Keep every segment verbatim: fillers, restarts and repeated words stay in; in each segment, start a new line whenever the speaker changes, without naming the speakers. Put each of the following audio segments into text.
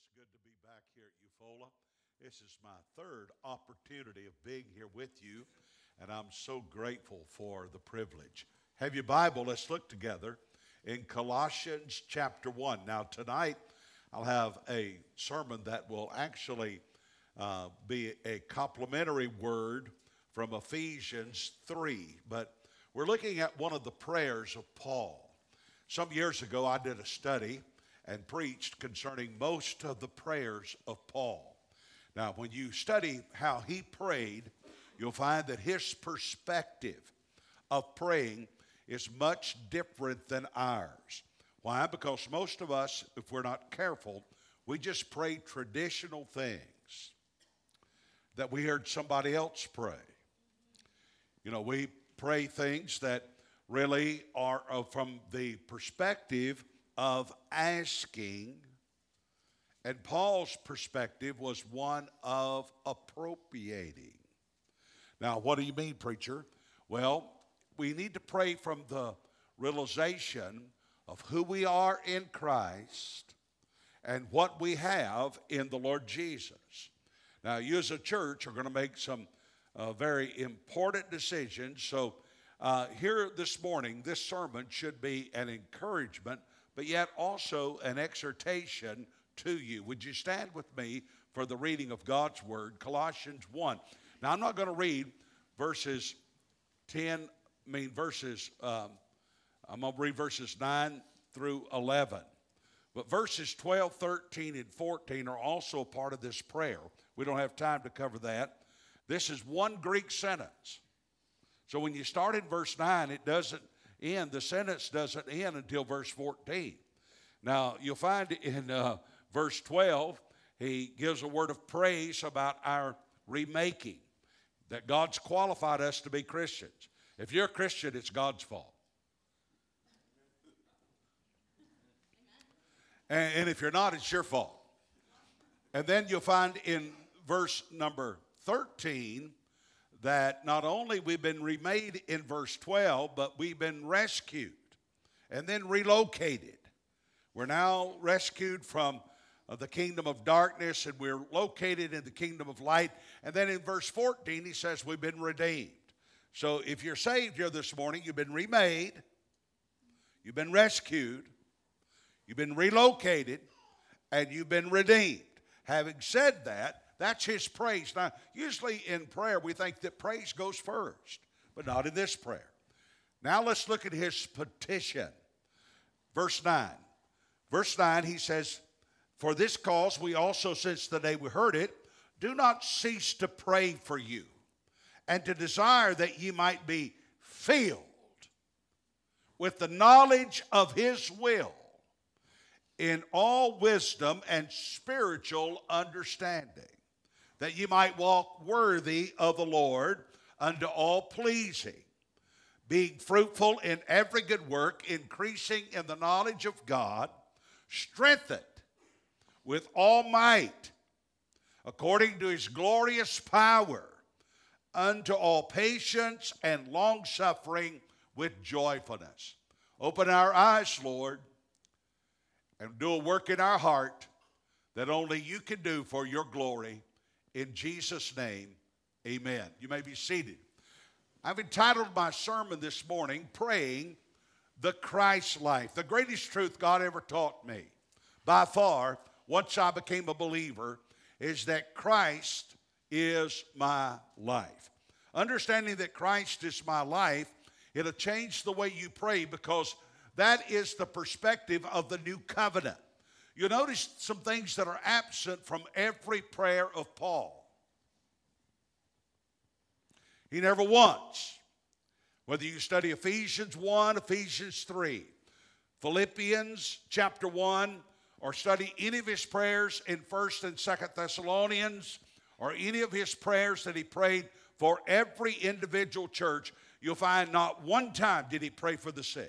It's good to be back here at Eufaula. This is my third opportunity of being here with you, and I'm so grateful for the privilege. Have your Bible? Let's look together in Colossians chapter one. Now, tonight, I'll have a sermon that will actually uh, be a complimentary word from Ephesians three, but we're looking at one of the prayers of Paul. Some years ago, I did a study and preached concerning most of the prayers of Paul. Now, when you study how he prayed, you'll find that his perspective of praying is much different than ours. Why? Because most of us, if we're not careful, we just pray traditional things that we heard somebody else pray. You know, we pray things that really are uh, from the perspective of asking, and Paul's perspective was one of appropriating. Now, what do you mean, preacher? Well, we need to pray from the realization of who we are in Christ and what we have in the Lord Jesus. Now, you as a church are going to make some uh, very important decisions. So uh, here this morning, this sermon should be an encouragement, but yet also an exhortation to you. Would you stand with me for the reading of God's Word, Colossians one. Now, I'm not going to read verses ten, I mean verses, um, I'm going to read verses nine through eleven. But verses twelve, thirteen, and fourteen are also a part of this prayer. We don't have time to cover that. This is one Greek sentence. So when you start in verse nine, it doesn't end, the sentence doesn't end until verse fourteen. Now, you'll find in uh, verse twelve, he gives a word of praise about our remaking, that God's qualified us to be Christians. If you're a Christian, it's God's fault. And, and if you're not, it's your fault. And then you'll find in verse number thirteen that not only we've been remade in verse twelve, but we've been rescued and then relocated. We're now rescued from uh, the kingdom of darkness, and we're located in the kingdom of light. And then in verse fourteen, he says we've been redeemed. So if you're saved here this morning, you've been remade, you've been rescued, you've been relocated, and you've been redeemed. Having said that, that's his praise. Now, usually in prayer, we think that praise goes first, but not in this prayer. Now let's look at his petition. Verse nine. Verse nine, he says, "For this cause we also, since the day we heard it, do not cease to pray for you, and to desire that ye might be filled with the knowledge of his will, in all wisdom and spiritual understanding, that ye might walk worthy of the Lord unto all pleasing, being fruitful in every good work, increasing in the knowledge of God, strengthened with all might, according to his glorious power, unto all patience and longsuffering with joyfulness." Open our eyes, Lord, and do a work in our heart that only you can do for your glory. In Jesus' name, amen. You may be seated. I've entitled my sermon this morning, Praying the Christ Life. The greatest truth God ever taught me, by far, once I became a believer, is that Christ is my life. Understanding that Christ is my life, it'll change the way you pray, because that is the perspective of the new covenant. You notice some things that are absent from every prayer of Paul. He never once, whether you study Ephesians one, Ephesians three, Philippians chapter one, or study any of his prayers in First and Second Thessalonians, or any of his prayers that he prayed for every individual church, you'll find not one time did he pray for the sick.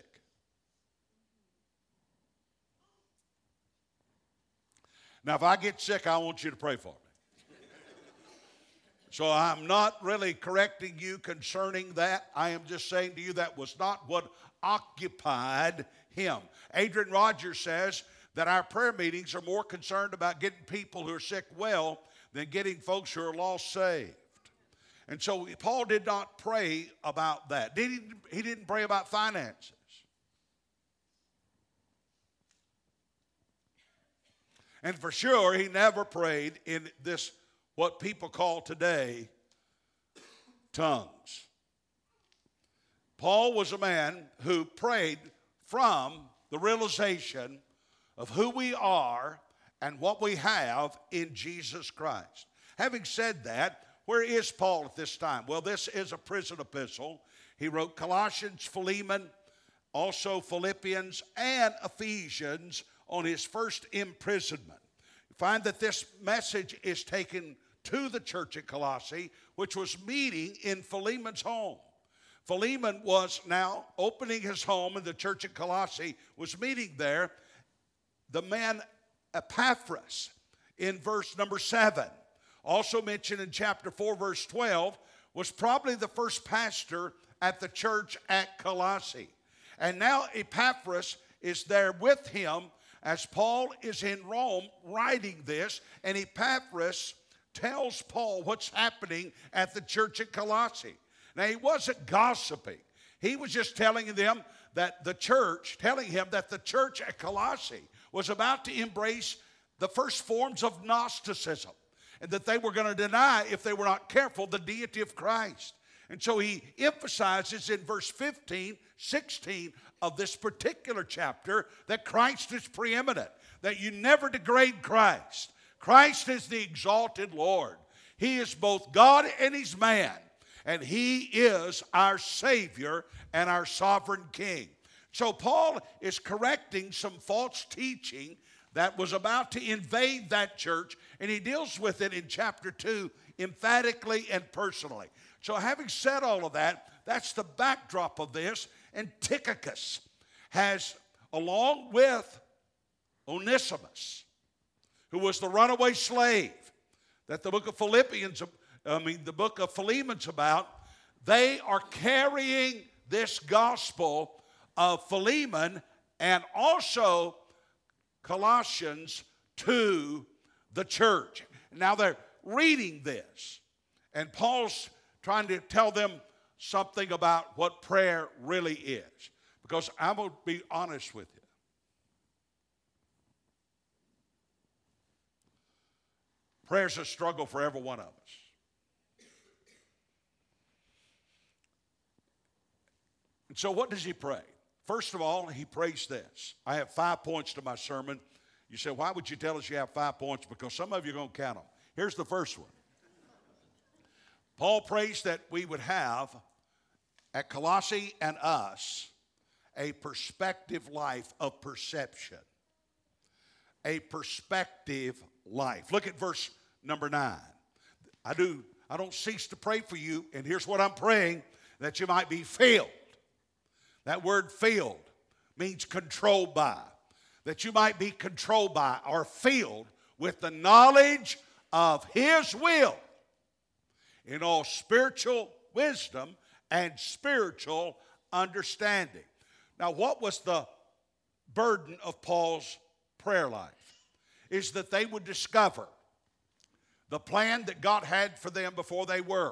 Now, if I get sick, I want you to pray for me. So I'm not really correcting you concerning that. I am just saying to you that was not what occupied him. Adrian Rogers says that our prayer meetings are more concerned about getting people who are sick well than getting folks who are lost saved. And so Paul did not pray about that. Did he, he didn't pray about finances. And for sure, he never prayed in this, what people call today, tongues. Paul was a man who prayed from the realization of who we are and what we have in Jesus Christ. Having said that, where is Paul at this time? Well, this is a prison epistle. He wrote Colossians, Philemon, also Philippians, and Ephesians on his first imprisonment. You find that this message is taken to the church at Colossae, which was meeting in Philemon's home. Philemon was now opening his home, and the church at Colossae was meeting there. The man Epaphras in verse number seven, also mentioned in chapter four, verse twelve, was probably the first pastor at the church at Colossae. And now Epaphras is there with him as Paul is in Rome writing this, and Epaphras tells Paul what's happening at the church at Colossae. Now, he wasn't gossiping. He was just telling them that the church, telling him that the church at Colossae was about to embrace the first forms of Gnosticism, and that they were going to deny, if they were not careful, the deity of Christ. And so he emphasizes in verse fifteen, sixteen of this particular chapter that Christ is preeminent, that you never degrade Christ. Christ is the exalted Lord. He is both God and he's man, and he is our Savior and our sovereign King. So Paul is correcting some false teaching that was about to invade that church, and he deals with it in chapter two emphatically and personally. So having said all of that, that's the backdrop of this. And Tychicus has, along with Onesimus, who was the runaway slave that the book of Philippians, I mean the book of Philemon's about, they are carrying this gospel of Philemon and also Colossians to the church. Now they're reading this, and Paul's trying to tell them something about what prayer really is. Because I'm going to be honest with you. Prayer's a struggle for every one of us. And so what does he pray? First of all, he prays this. I have five points to my sermon. You say, why would you tell us you have five points? Because some of you are going to count them. Here's the first one. Paul prays that we would have, at Colossae and us, a perspective life of perception. A perspective life. Look at verse number nine. I do, I don't cease to pray for you, and here's what I'm praying, that you might be filled. That word filled means controlled by. That you might be controlled by or filled with the knowledge of his will in all spiritual wisdom and spiritual understanding. Now, what was the burden of Paul's prayer life? Is that they would discover the plan that God had for them before they were.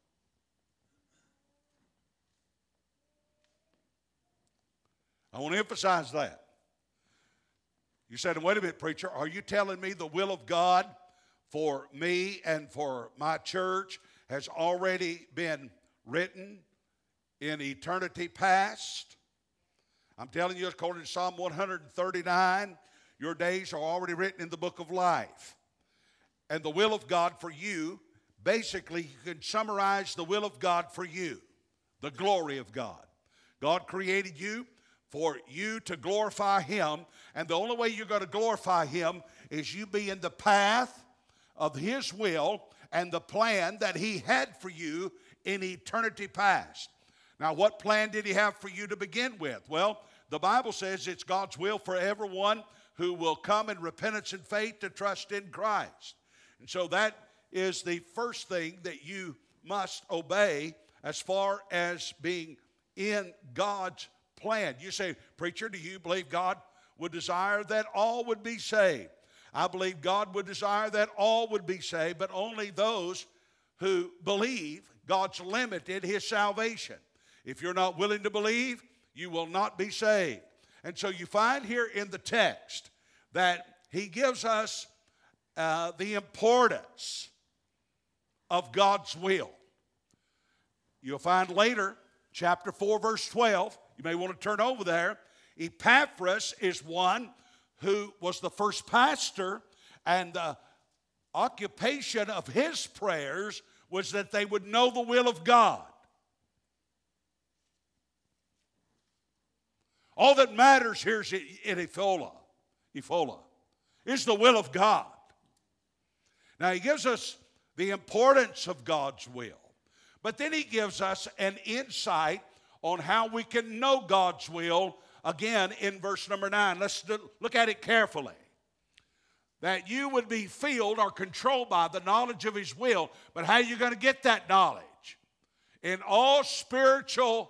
I want to emphasize that. You said, wait a minute, preacher, are you telling me the will of God for me and for my church has already been written in eternity past? I'm telling you, according to Psalm one thirty-nine, your days are already written in the book of life. And the will of God for you, basically, you can summarize the will of God for you, the glory of God. God created you for you to glorify him, and the only way you're going to glorify him is you be in the path of his will and the plan that he had for you in eternity past. Now, what plan did he have for you to begin with? Well, the Bible says it's God's will for everyone who will come in repentance and faith to trust in Christ. And so that is the first thing that you must obey as far as being in God's plan. You say, preacher, do you believe God would desire that all would be saved. I believe God would desire that all would be saved, but only those who believe. God's limited his salvation. If you're not willing to believe, you will not be saved. And so you find here in the text that he gives us uh, the importance of God's will. You'll find later, chapter four, verse twelve, you may want to turn over there. Epaphras is one who was the first pastor, and the occupation of his prayers was that they would know the will of God. All that matters here is in Ephola, Ephola, is the will of God. Now he gives us the importance of God's will, but then he gives us an insight on how we can know God's will, again in verse number nine. Let's look at it carefully. That you would be filled or controlled by the knowledge of his will. But how are you going to get that knowledge? In all spiritual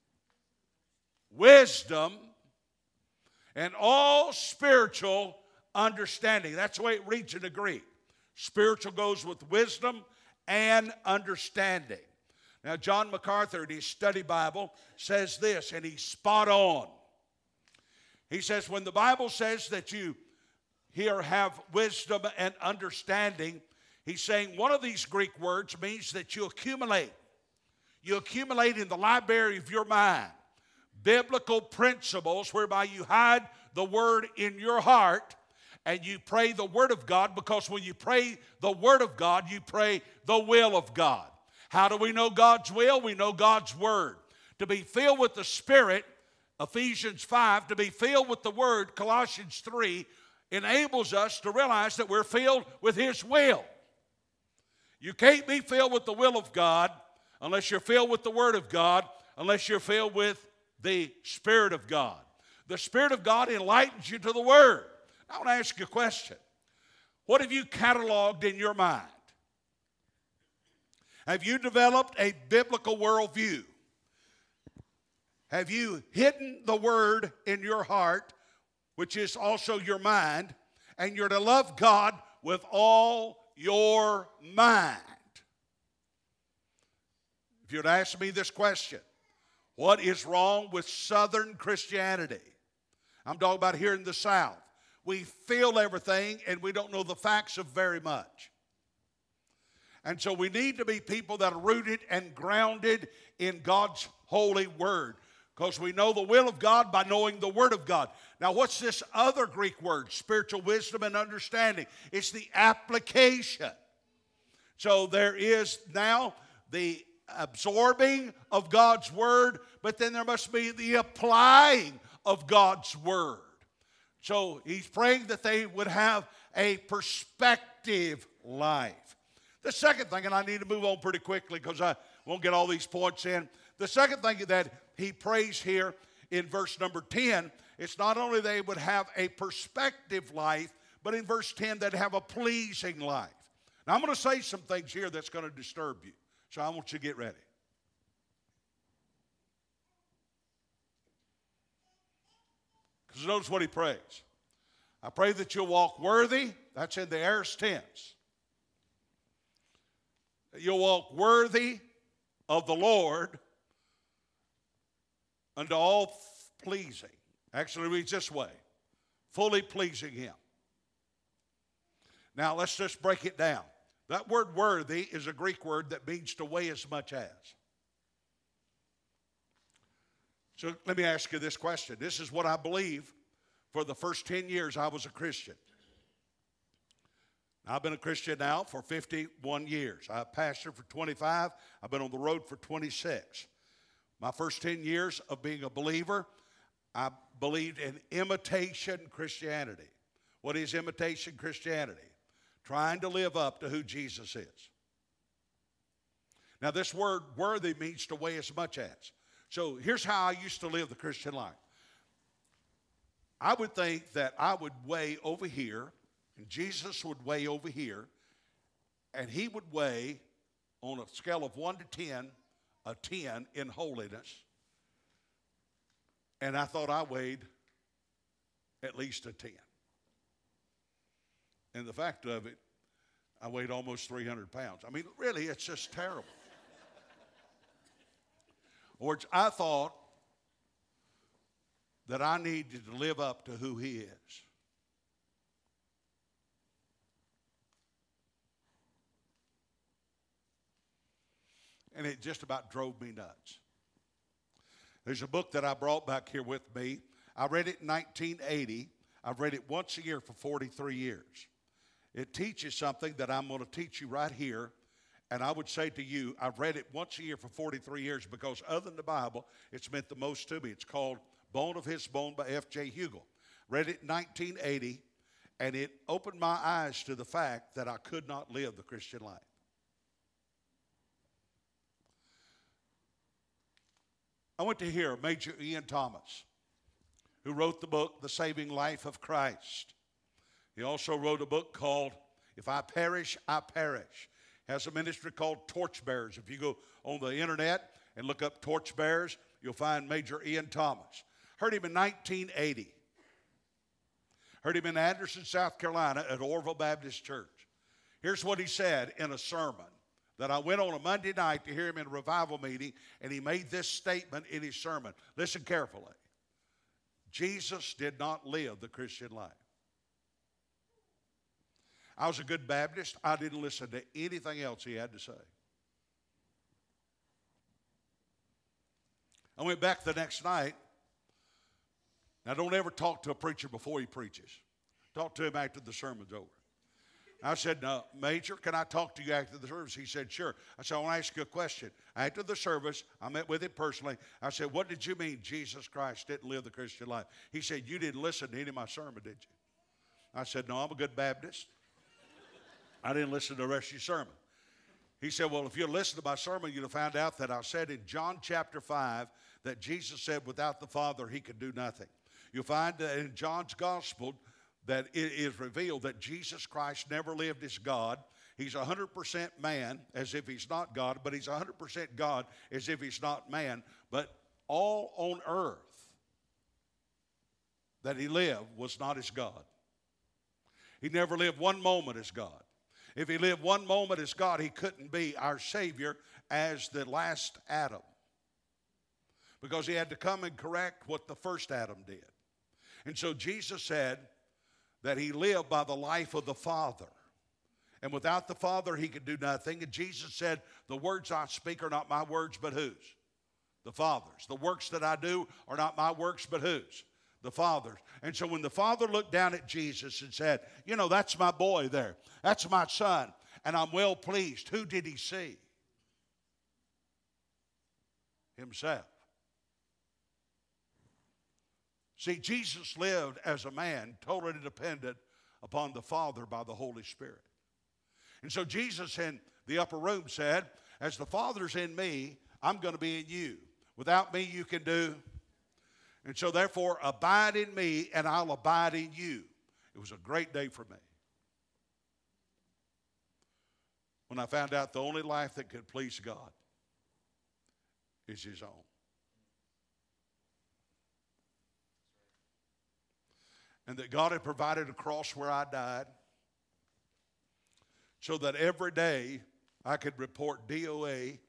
wisdom and all spiritual understanding. That's the way it reads in the Greek. Spiritual goes with wisdom and understanding. Now, John MacArthur in his study Bible says this, and he's spot on. He says, when the Bible says that you here have wisdom and understanding, he's saying one of these Greek words means that you accumulate. You accumulate in the library of your mind biblical principles whereby you hide the word in your heart and you pray the word of God, because when you pray the word of God, you pray the will of God. How do we know God's will? We know God's word. To be filled with the Spirit, Ephesians five, to be filled with the word, Colossians three, enables us to realize that we're filled with his will. You can't be filled with the will of God unless you're filled with the word of God, unless you're filled with the Spirit of God. The Spirit of God enlightens you to the word. I want to ask you a question. What have you cataloged in your mind? Have you developed a biblical worldview? Have you hidden the word in your heart, which is also your mind, and you're to love God with all your mind? If you'd ask me this question, what is wrong with Southern Christianity? I'm talking about here in the South. We feel everything and we don't know the facts of very much. And so we need to be people that are rooted and grounded in God's holy word, because we know the will of God by knowing the word of God. Now, what's this other Greek word? Spiritual wisdom and understanding. It's the application. So there is now the absorbing of God's word, but then there must be the applying of God's word. So he's praying that they would have a perspective life. The second thing, and I need to move on pretty quickly because I won't get all these points in. The second thing that he prays here in verse number ten, it's not only they would have a perspective life, but in verse ten they'd have a pleasing life. Now I'm going to say some things here that's going to disturb you, so I want you to get ready. Because notice what he prays. I pray that you'll walk worthy. That's in the aorist tense. You'll walk worthy of the Lord unto all pleasing. Actually, it reads this way: fully pleasing him. Now, let's just break it down. That word worthy is a Greek word that means to weigh as much as. So let me ask you this question. This is what I believe for the first ten years I was a Christian. I've been a Christian now for fifty-one years. I've pastored for twenty-five. I've been on the road for twenty-six. My first ten years of being a believer, I believed in imitation Christianity. What is imitation Christianity? Trying to live up to who Jesus is. Now, this word worthy means to weigh as much as. So here's how I used to live the Christian life. I would think that I would weigh over here, and Jesus would weigh over here, and he would weigh on a scale of one to ten, a ten in holiness. And I thought I weighed at least a ten. And the fact of it, I weighed almost three hundred pounds. I mean, really, it's just terrible. Or I thought that I needed to live up to who he is. And it just about drove me nuts. There's a book that I brought back here with me. I read it in nineteen eighty. I've read it once a year for forty-three years. It teaches something that I'm going to teach you right here. And I would say to you, I've read it once a year for forty-three years because other than the Bible, it's meant the most to me. It's called Bone of His Bone by F J Hugel. Read it in nineteen eighty, and it opened my eyes to the fact that I could not live the Christian life. I went to hear Major Ian Thomas, who wrote the book, The Saving Life of Christ. He also wrote a book called If I Perish, I Perish. Has a ministry called Torchbearers. If you go on the internet and look up Torchbearers, you'll find Major Ian Thomas. Heard him in nineteen eighty. Heard him in Anderson, South Carolina at Orville Baptist Church. Here's what he said in a sermon that I went on a Monday night to hear him in a revival meeting, and he made this statement in his sermon. Listen carefully. Jesus did not live the Christian life. I was a good Baptist. I didn't listen to anything else he had to say. I went back the next night. Now, don't ever talk to a preacher before he preaches. Talk to him after the sermon's over. I said, no, Major, can I talk to you after the service? He said, sure. I said, I want to ask you a question. After the service, I met with him personally. I said, what did you mean Jesus Christ didn't live the Christian life? He said, you didn't listen to any of my sermon, did you? I said, no, I'm a good Baptist. I didn't listen to the rest of your sermon. He said, well, if you listened to my sermon, you'd have found out that I said in John chapter five that Jesus said without the Father he could do nothing. You'll find that in John's gospel that it is revealed that Jesus Christ never lived as God. He's one hundred percent man as if he's not God, but he's one hundred percent God as if he's not man. But all on earth that he lived was not as God. He never lived one moment as God. If he lived one moment as God, he couldn't be our Savior as the last Adam, because he had to come and correct what the first Adam did. And so Jesus said that he lived by the life of the Father. And without the Father, he could do nothing. And Jesus said, the words I speak are not my words, but whose? The Father's. The works that I do are not my works, but whose? The Father's. And so when the Father looked down at Jesus and said, you know, that's my boy there. That's my son. And I'm well pleased. Who did he see? Himself. See, Jesus lived as a man totally dependent upon the Father by the Holy Spirit. And so Jesus in the upper room said, as the Father's in me, I'm going to be in you. Without me, you can do. And so therefore, abide in me and I'll abide in you. It was a great day for me when I found out the only life that could please God is his own. And that God had provided a cross where I died so that every day I could report D O A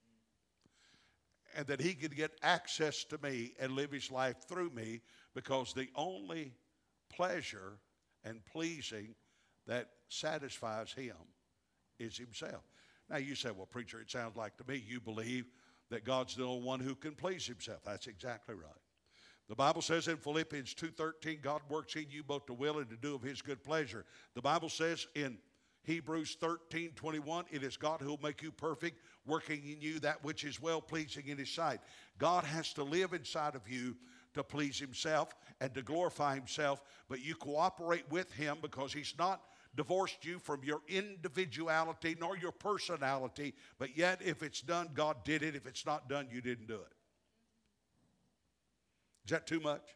and that he could get access to me and live his life through me, because the only pleasure and pleasing that satisfies him is himself. Now you say, well, preacher, it sounds like to me you believe that God's the only one who can please himself. That's exactly right. The Bible says in Philippians two thirteen, God works in you both to will and to do of his good pleasure. The Bible says in Hebrews thirteen twenty-one, it is God who will make you perfect, working in you that which is well-pleasing in his sight. God has to live inside of you to please himself and to glorify himself, but you cooperate with him because he's not divorced you from your individuality nor your personality, but yet if it's done, God did it. If it's not done, you didn't do it. Is that too much?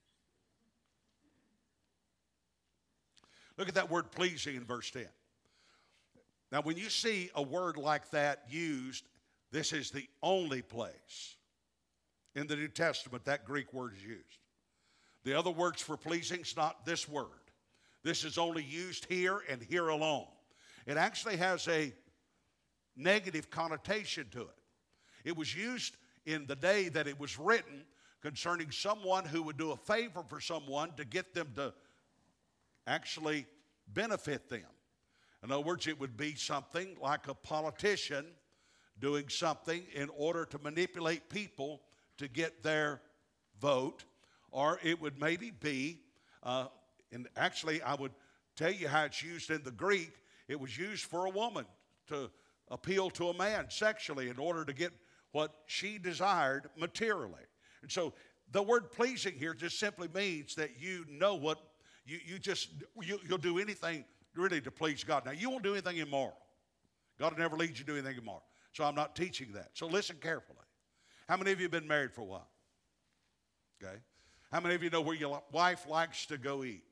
Look at that word pleasing in verse ten. Now, when you see a word like that used, this is the only place in the New Testament that Greek word is used. The other words for pleasing is not this word. This is only used here and here alone. It actually has a negative connotation to it. It was used in the day that it was written concerning someone who would do a favor for someone to get them to actually benefit them. In other words, it would be something like a politician doing something in order to manipulate people to get their vote, or it would maybe be, uh, and actually I would tell you how it's used in the Greek. It was used for a woman to appeal to a man sexually in order to get what she desired materially. And so the word pleasing here just simply means that you know what, you, you just, you, you'll do anything really to please God. Now, you won't do anything immoral. God will never lead you to do anything immoral. So I'm not teaching that. So listen carefully. How many of you have been married for a while? Okay. How many of you know where your wife likes to go eat?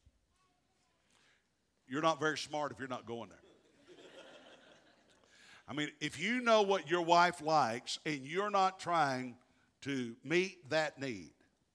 You're not very smart if you're not going there. I mean, if you know what your wife likes and you're not trying to meet that need,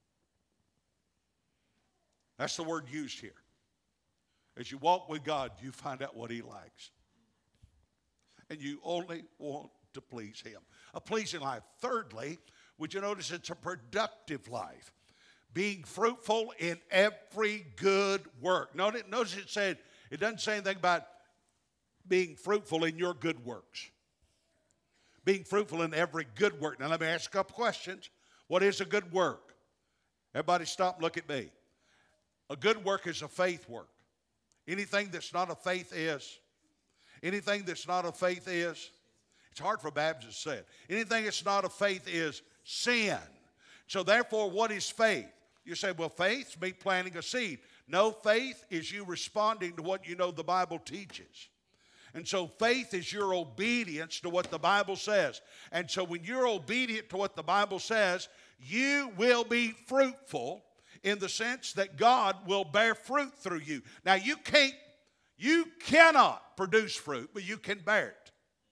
that's the word used here. As you walk with God, you find out what He likes. And you only want to please Him. A pleasing life. Thirdly, would you notice it's a productive life? Being fruitful in every good work. Notice, notice it said, it doesn't say anything about being fruitful in your good works. Being fruitful in every good work. Now let me ask a couple questions. What is a good work? Everybody stop and look at me. A good work is a faith work. Anything that's not a faith is. Anything that's not a faith is. It's hard for Baptists to say it. Anything that's not a faith is sin. So therefore, what is faith? You say, well, faith's me planting a seed. No, faith is you responding to what you know the Bible teaches. And so faith is your obedience to what the Bible says. And so when you're obedient to what the Bible says, you will be fruitful in the sense that God will bear fruit through you. Now, you can't, you cannot produce fruit, but you can bear it.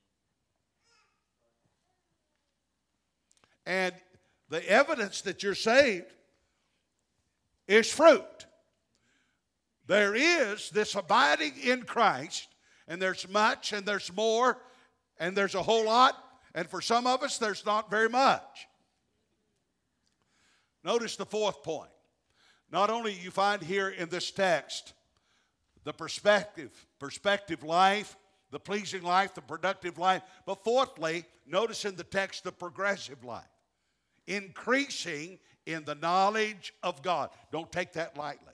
And the evidence that you're saved is fruit. There is this abiding in Christ, and there's much, and there's more, and there's a whole lot, and for some of us, there's not very much. Notice the fourth point. Not only you find here in this text the perspective, perspective life, the pleasing life, the productive life, but fourthly, notice in the text the progressive life. Increasing in the knowledge of God. Don't take that lightly.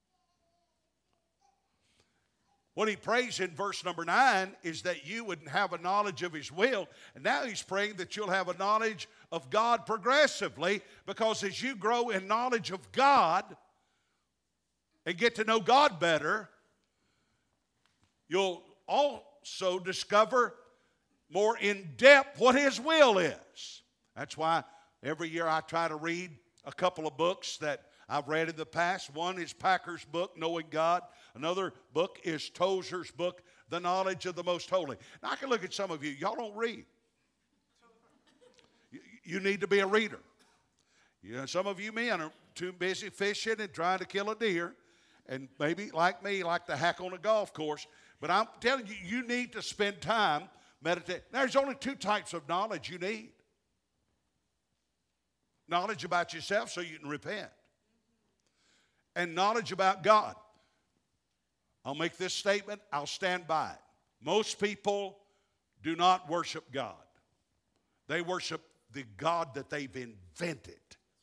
What he prays in verse number nine is that you would have a knowledge of His will. And now he's praying that you'll have a knowledge of God progressively, because as you grow in knowledge of God and get to know God better, you'll also discover more in depth what His will is. That's why every year I try to read a couple of books that I've read in the past. One is Packer's book, Knowing God. Another book is Tozer's book, The Knowledge of the Most Holy. Now, I can look at some of you. Y'all don't read. You, you need to be a reader. You know, some of you men are too busy fishing and trying to kill a deer, and maybe, like me, like to hack on a golf course. But I'm telling you, you need to spend time meditating. There's only two types of knowledge you need. Knowledge about yourself so you can repent. And knowledge about God. I'll make this statement. I'll stand by it. Most people do not worship God. They worship the God that they've invented.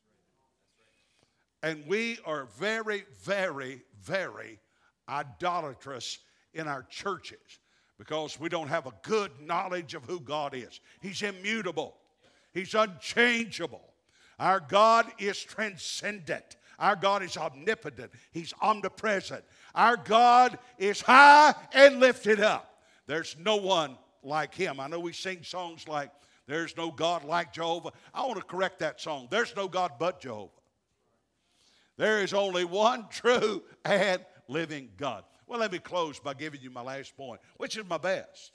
And we are very, very, very idolatrous in our churches because we don't have a good knowledge of who God is. He's immutable. He's unchangeable. Our God is transcendent. Our God is omnipotent. He's omnipresent. Our God is high and lifted up. There's no one like Him. I know we sing songs like, there's no God like Jehovah. I want to correct that song. There's no God but Jehovah. There is only one true and living God. Well, let me close by giving you my last point, which is my best.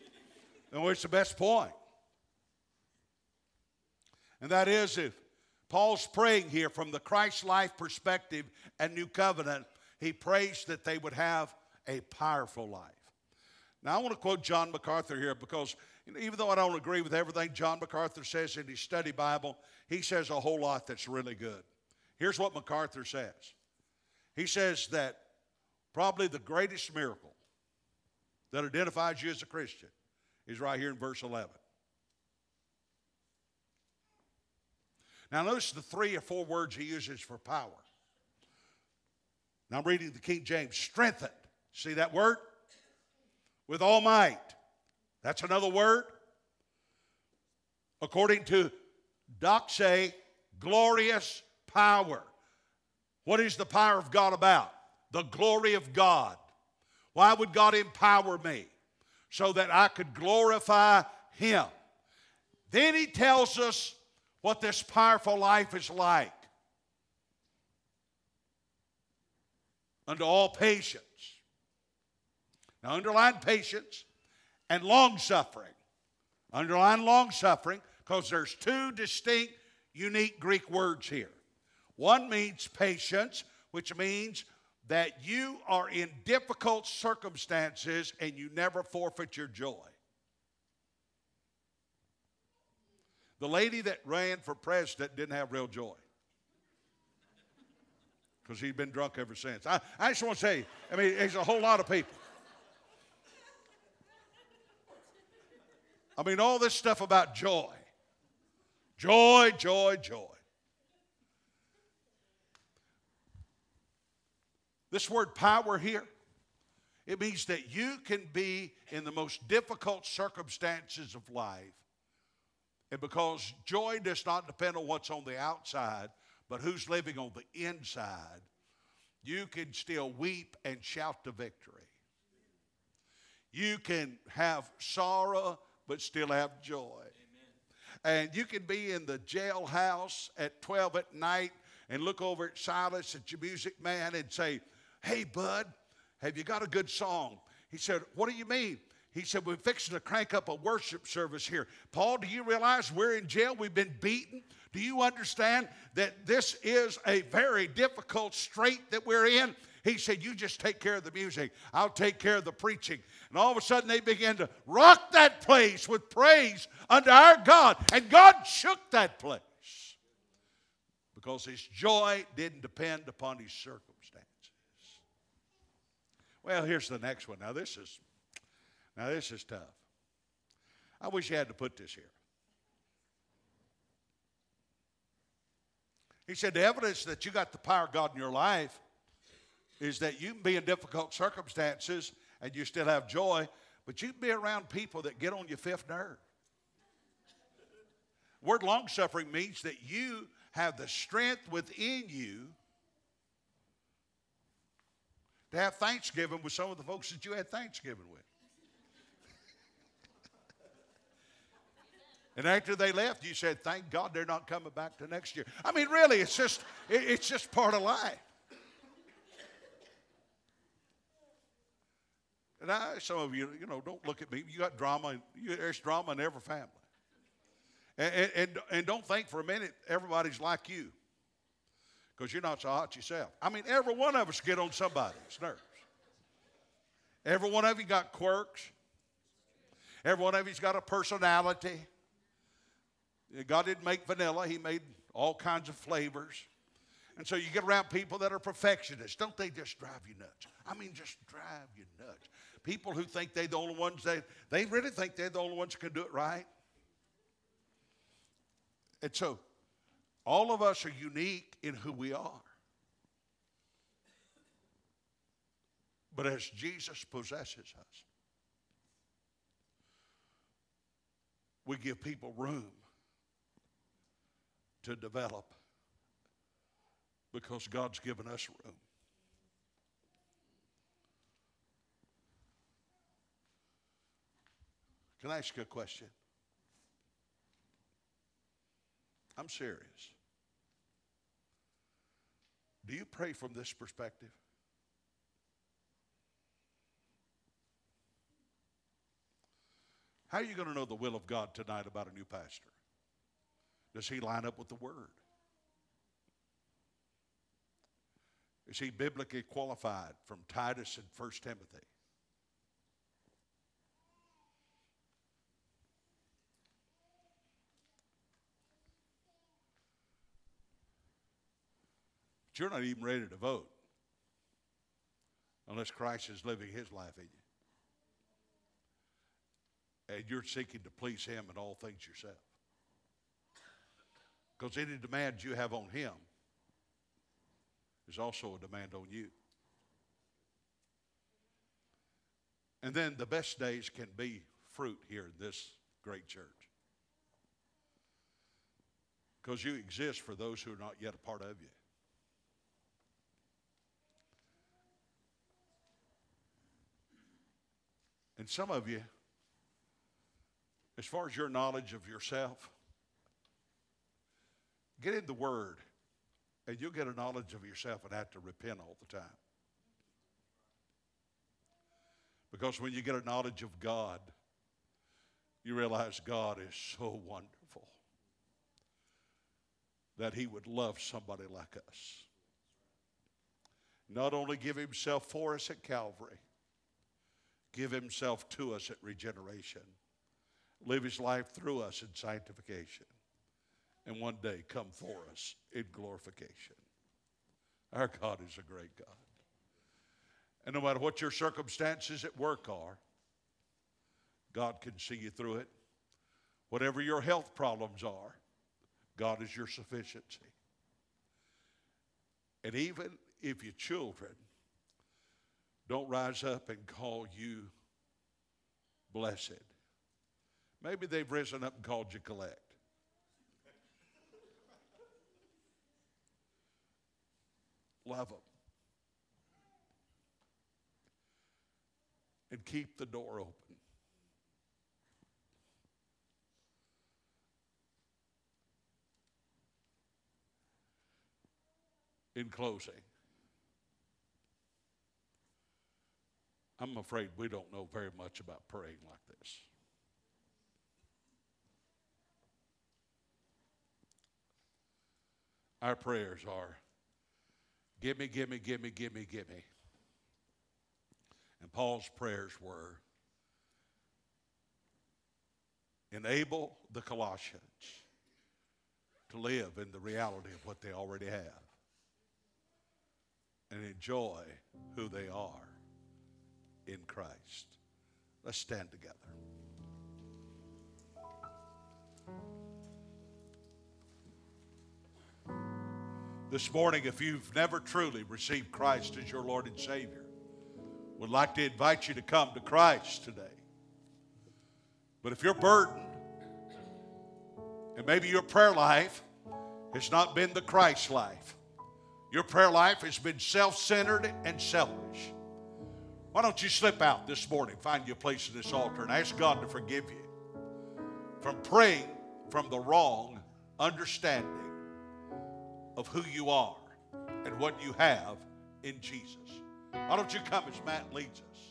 And what's the best point? And that is, if Paul's praying here from the Christ life perspective and new covenant. He prays that they would have a powerful life. Now, I want to quote John MacArthur here because you know, even though I don't agree with everything John MacArthur says in his study Bible, he says a whole lot that's really good. Here's what MacArthur says. He says that probably the greatest miracle that identifies you as a Christian is right here in verse eleven. Now notice the three or four words he uses for power. Now I'm reading the King James. Strengthened. See that word? With all might. That's another word. According to doxa, glorious power. What is the power of God about? The glory of God. Why would God empower me? So that I could glorify Him. Then he tells us what this powerful life is like. Unto all patience. Now underline patience and long-suffering. Underline long-suffering because there's two distinct, unique Greek words here. One means patience, which means that you are in difficult circumstances and you never forfeit your joy. The lady that ran for president didn't have real joy because he'd been drunk ever since. I, I just want to say, I mean, there's a whole lot of people. I mean, all this stuff about joy. Joy, joy, joy. This word power here, it means that you can be in the most difficult circumstances of life. And because joy does not depend on what's on the outside, but who's living on the inside, you can still weep and shout to victory. You can have sorrow, but still have joy. Amen. And you can be in the jailhouse at twelve at night and look over at Silas, at your music man, and say, "Hey, bud, have you got a good song?" He said, "What do you mean?" He said, "We're fixing to crank up a worship service here. Paul, do you realize we're in jail? We've been beaten. Do you understand that this is a very difficult strait that we're in?" He said, "You just take care of the music. I'll take care of the preaching." And all of a sudden they began to rock that place with praise unto our God. And God shook that place because his joy didn't depend upon his circumstances. Well, here's the next one. Now this is, now this is tough. I wish you had to put this here. He said, the evidence that you got the power of God in your life is that you can be in difficult circumstances and you still have joy, but you can be around people that get on your fifth nerve. Word long-suffering means that you have the strength within you to have Thanksgiving with some of the folks that you had Thanksgiving with. And after they left, you said, "Thank God they're not coming back to next year." I mean, really, it's just, it's just part of life. And I, some of you, you know, don't look at me. You got drama. You, there's drama in every family. And, and, and, and don't think for a minute everybody's like you, because you're not so hot yourself. I mean, every one of us get on somebody's nerves. Every one of you got quirks. Every one of you's got a personality. God didn't make vanilla. He made all kinds of flavors. And so you get around people that are perfectionists. Don't they just drive you nuts? I mean, just drive you nuts. People who think they're the only ones, they, they really think they're the only ones who can do it right. And so all of us are unique in who we are. But as Jesus possesses us, we give people room to develop because God's given us room. Can I ask you a question? I'm serious. Do you pray from this perspective? How are you going to know the will of God tonight about a new pastor? Does he line up with the Word? Is he biblically qualified from Titus and First Timothy? But you're not even ready to vote unless Christ is living his life in you. And you're seeking to please him in all things yourself. Because any demand you have on him is also a demand on you. And then the best days can be fruit here in this great church. Because you exist for those who are not yet a part of you. And some of you, as far as your knowledge of yourself, get in the Word, and you'll get a knowledge of yourself and have to repent all the time. Because when you get a knowledge of God, you realize God is so wonderful that he would love somebody like us. Not only give himself for us at Calvary, give himself to us at regeneration, live his life through us in sanctification, and one day come for us in glorification. Our God is a great God. And no matter what your circumstances at work are, God can see you through it. Whatever your health problems are, God is your sufficiency. And even if your children don't rise up and call you blessed, maybe they've risen up and called you collect. Love them. And keep the door open. In closing, I'm afraid we don't know very much about praying like this. Our prayers are, gimme, gimme, gimme, gimme, gimme. And Paul's prayers were, enable the Colossians to live in the reality of what they already have and enjoy who they are in Christ. Let's stand together. This morning, if you've never truly received Christ as your Lord and Savior, would like to invite you to come to Christ today. But if you're burdened, and maybe your prayer life has not been the Christ life, your prayer life has been self-centered and selfish, why don't you slip out this morning, find you a place at this altar, and ask God to forgive you from praying from the wrong understanding of who you are and what you have in Jesus. Why don't you come as Matt leads us?